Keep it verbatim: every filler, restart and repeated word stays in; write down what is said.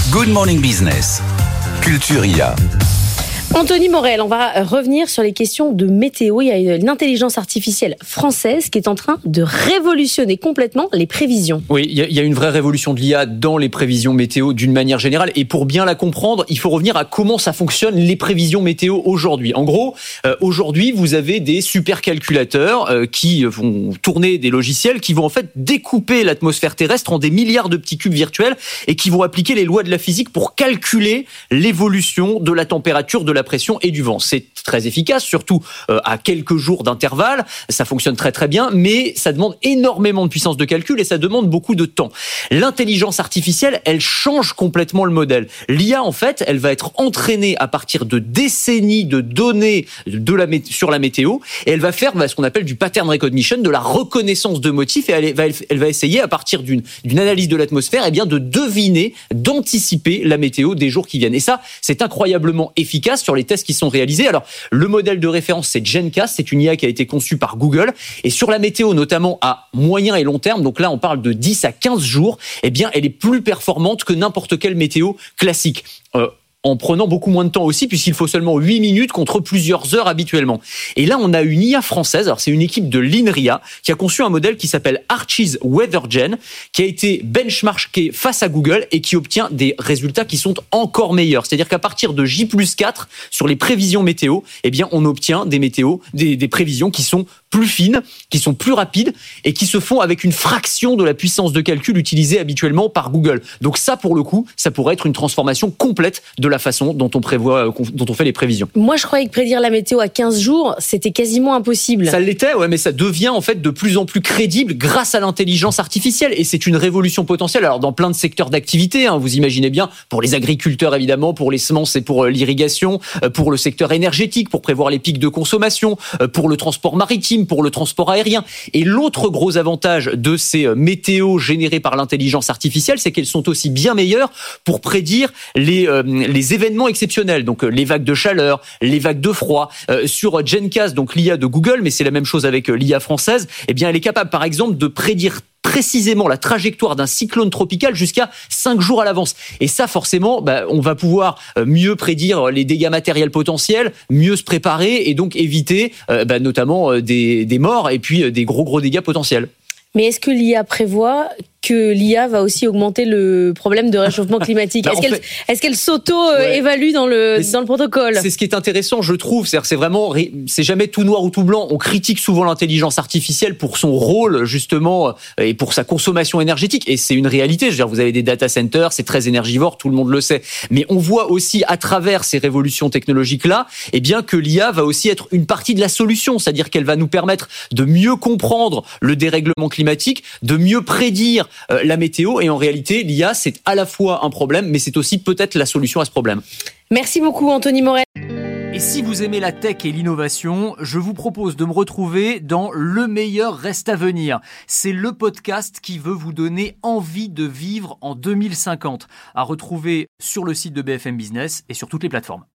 Good Morning Business, Culture I A. Anthony Morel, on va revenir sur les questions de météo. Il y a une intelligence artificielle française qui est en train de révolutionner complètement les prévisions. Oui, il y, y a une vraie révolution de l'I A dans les prévisions météo d'une manière générale. Et pour bien la comprendre, il faut revenir à comment ça fonctionne les prévisions météo aujourd'hui. En gros, euh, aujourd'hui, vous avez des supercalculateurs euh, qui vont tourner des logiciels qui vont en fait découper l'atmosphère terrestre en des milliards de petits cubes virtuels et qui vont appliquer les lois de la physique pour calculer l'évolution de la température, de la pression et du vent. C'est très efficace, surtout euh, à quelques jours d'intervalle. Ça fonctionne très très bien, mais ça demande énormément de puissance de calcul et ça demande beaucoup de temps. L'intelligence artificielle, elle change complètement le modèle. L'I A, en fait, elle va être entraînée à partir de décennies de données de la mé- sur la météo et elle va faire bah, ce qu'on appelle du pattern recognition, de la reconnaissance de motifs et elle va, elle va essayer à partir d'une, d'une analyse de l'atmosphère eh bien, de deviner, d'anticiper la météo des jours qui viennent. Et ça, c'est incroyablement efficace sur les tests qui sont réalisés. Alors, le modèle de référence, c'est GenCast, c'est une I A qui a été conçue par Google. Et sur la météo, notamment à moyen et long terme, donc là, on parle de dix à quinze jours, eh bien, elle est plus performante que n'importe quelle météo classique. Euh, en prenant beaucoup moins de temps aussi, puisqu'il faut seulement huit minutes contre plusieurs heures habituellement. Et là, on a une I A française, alors c'est une équipe de l'INRIA, qui a conçu un modèle qui s'appelle Archie's WeatherGen, qui a été benchmarké face à Google et qui obtient des résultats qui sont encore meilleurs. C'est-à-dire qu'à partir de J plus quatre, sur les prévisions météo, eh bien, on obtient des météos, des, des prévisions qui sont plus fines, qui sont plus rapides et qui se font avec une fraction de la puissance de calcul utilisée habituellement par Google. Donc ça, pour le coup, ça pourrait être une transformation complète de la façon dont on prévoit, dont on fait les prévisions. Moi, je croyais que prédire la météo à quinze jours, c'était quasiment impossible. Ça l'était, ouais, mais ça devient en fait de plus en plus crédible grâce à l'intelligence artificielle et c'est une révolution potentielle. Alors dans plein de secteurs d'activité, hein, vous imaginez bien, pour les agriculteurs évidemment, pour les semences et pour l'irrigation, pour le secteur énergétique, pour prévoir les pics de consommation, pour le transport maritime, pour le transport aérien. Et l'autre gros avantage de ces météos générées par l'intelligence artificielle, c'est qu'elles sont aussi bien meilleures pour prédire les euh, les événements exceptionnels, donc les vagues de chaleur, les vagues de froid. Euh, sur GenCast, donc l'I A de Google, mais c'est la même chose avec l'I A française, eh bien elle est capable par exemple de prédire précisément la trajectoire d'un cyclone tropical jusqu'à cinq jours à l'avance. Et ça, forcément, bah, on va pouvoir mieux prédire les dégâts matériels potentiels, mieux se préparer et donc éviter euh, bah, notamment des, des morts et puis des gros gros dégâts potentiels. Mais est-ce que l'I A prévoit que l'I A va aussi augmenter le problème de réchauffement climatique? bah, Est-ce qu'elle, fait, est-ce qu'elle s'auto-évalue ouais. dans le, dans le protocole? C'est ce qui est intéressant, je trouve. C'est-à-dire, c'est vraiment, c'est jamais tout noir ou tout blanc. On critique souvent l'intelligence artificielle pour son rôle, justement, et pour sa consommation énergétique. Et c'est une réalité. Je veux dire, vous avez des data centers, c'est très énergivore, tout le monde le sait. Mais on voit aussi, à travers ces révolutions technologiques-là, eh bien, que l'I A va aussi être une partie de la solution. C'est-à-dire qu'elle va nous permettre de mieux comprendre le dérèglement climatique, de mieux prédire Euh, la météo et en réalité l'I A c'est à la fois un problème mais c'est aussi peut-être la solution à ce problème. Merci beaucoup Anthony Morel. Et si vous aimez la tech et l'innovation, je vous propose de me retrouver dans Le meilleur reste à venir. C'est le podcast qui veut vous donner envie de vivre en deux mille cinquante, à retrouver sur le site de B F M Business et sur toutes les plateformes.